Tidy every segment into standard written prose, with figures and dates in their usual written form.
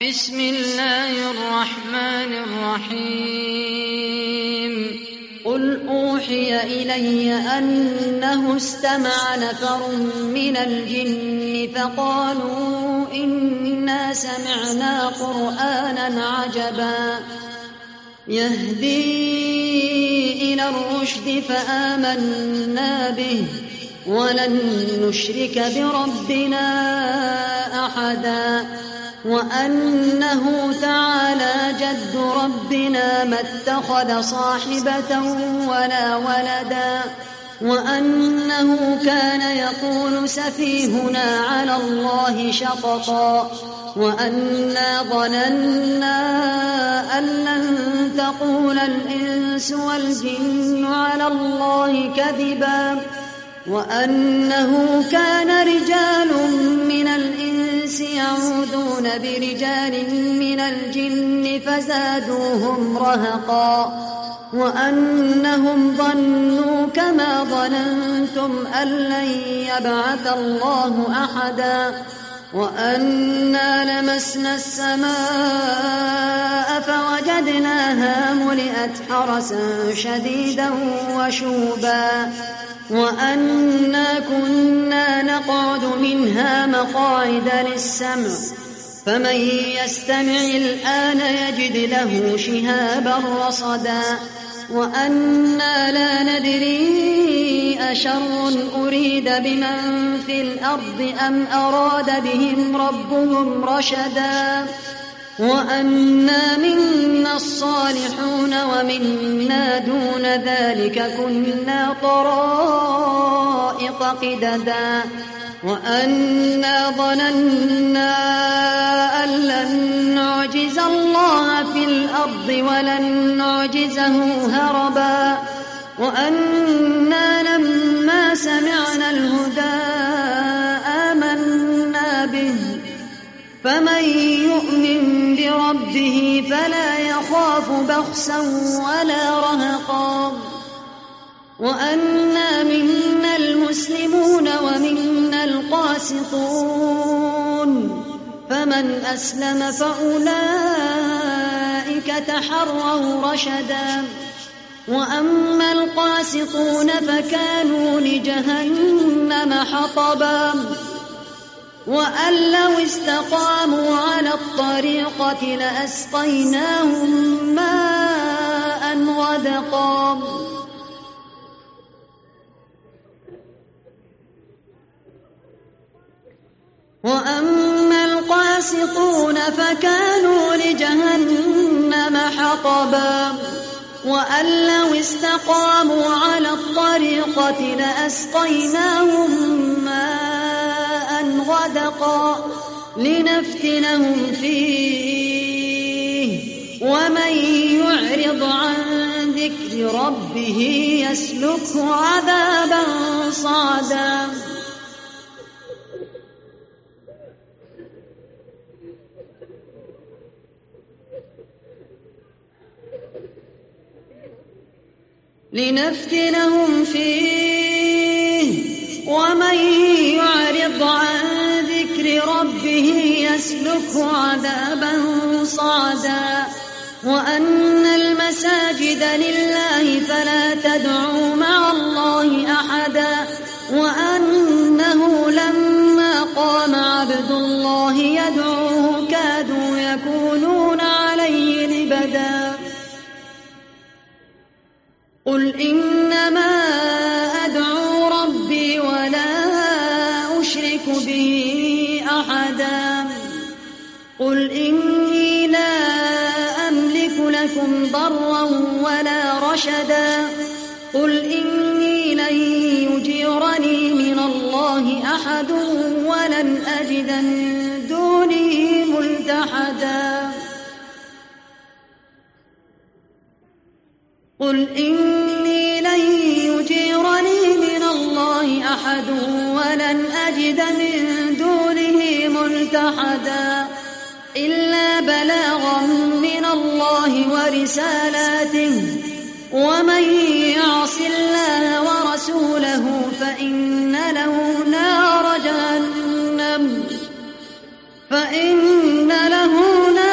بسم الله الرحمن الرحيم قل أوحي إلي أنه استمع نفر من الجن فقالوا إنا سمعنا قرآنا عجبا يهدي إلى الرشد فآمنا به ولن نشرك بربنا أحدا وأنه تعالى جد ربنا ما اتخذ صاحبة ولا ولدا وأنه كان يقول سفيهنا على الله شططا وأنا ظننا أن لن تقول الإنس والجن على الله كذبا وأنه كان رجال من الإنس يعوذون برجال من الجن فزادوهم رهقا وأنهم ظنوا كما ظننتم أن لن يبعث الله أحدا وأنا لمسنا السماء فوجدناها ملئت حرسا شديدا وشوبا وأنا كنا نقعد منها مقاعد للسمع فمن يستمع الآن يجد له شهابا رصدا وأنا لا ندري أشر أريد بمن في الأرض أم أراد بهم ربهم رشدا وأنا منا الصالحون ومنا دون ذلك كنا طرائق قددا وأنا ظننا أن لن نعجز الله في الأرض ولن نعجزه هربا وأنا لما سمعنا الهدى آمنا به فمن يؤمن بربه فلا يخاف بخسا ولا رهقا وأنا منا المسلمون ومنا القاسطون فمن أسلم فأولئك تحروا رشدا وأما القاسطون فكانوا لجهنم حطبا وأن لو استقاموا على الطريقة لأسقيناهم ماء غدقا وأما القاسطون فكانوا لجهنم حطبا وأن لو استقاموا على الطريقة لأسقيناهم ماء غدقا لنفتنهم فيه ومن يعرض عن ذكر ربه يسلكه عذابا صعدا لنفتنهم فيه ومن يعرض عن ذكر ربه يسلكه عذابا صعدا وأن المساجد لله فلا تدعوا مع الله أحدا وأنه لما قام عبد الله يدعوه كادوا يكونون عليه لبدا قل إنما أدعو ربي ولا أشرك به أحدا قل إني لا أملك لكم ضرا ولا رشدا قل إني لن يجيرني من الله أحد ولن أجد من دونه ملتحدا قل إني لن يجيرني من الله أحد ولن أجد من دونه ملتحدا إلا بلاغا من الله ورسالاته ومن يعص الله ورسوله فإن له نار جهنم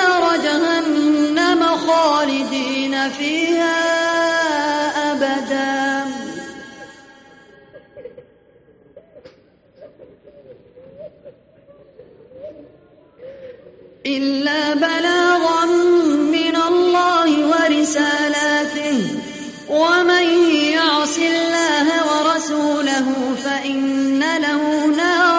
إلا بلاغا من الله ورسالاته ومن يعص الله ورسوله فإن له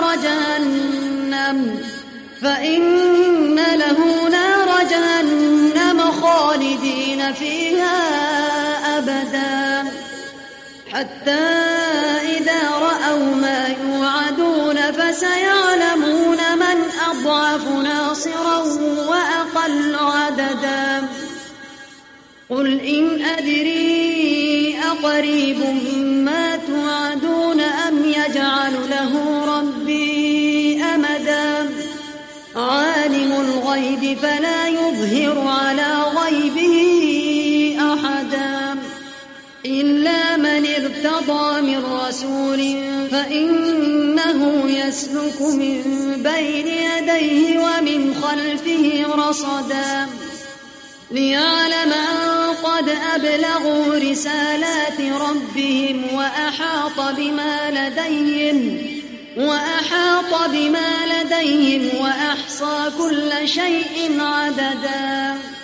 نار جهنم خالدين فيها أبدا حتى إذا رأوا ما يوعدون فسيعلمون من أضعف ناصرا وأقل عددا قل إن أدري أقريب ما توعدون أم يجعل له ربي أمدا عالم الغيب فلا يظهر على غيبه أحدا إلا من ارتضى من رسول فإنه يسلك من بين يديه ومن خلفه رصدا ليعلم أن قد أبلغوا رسالات ربهم وأحاط بما لديهم وأحصى كل شيء عددا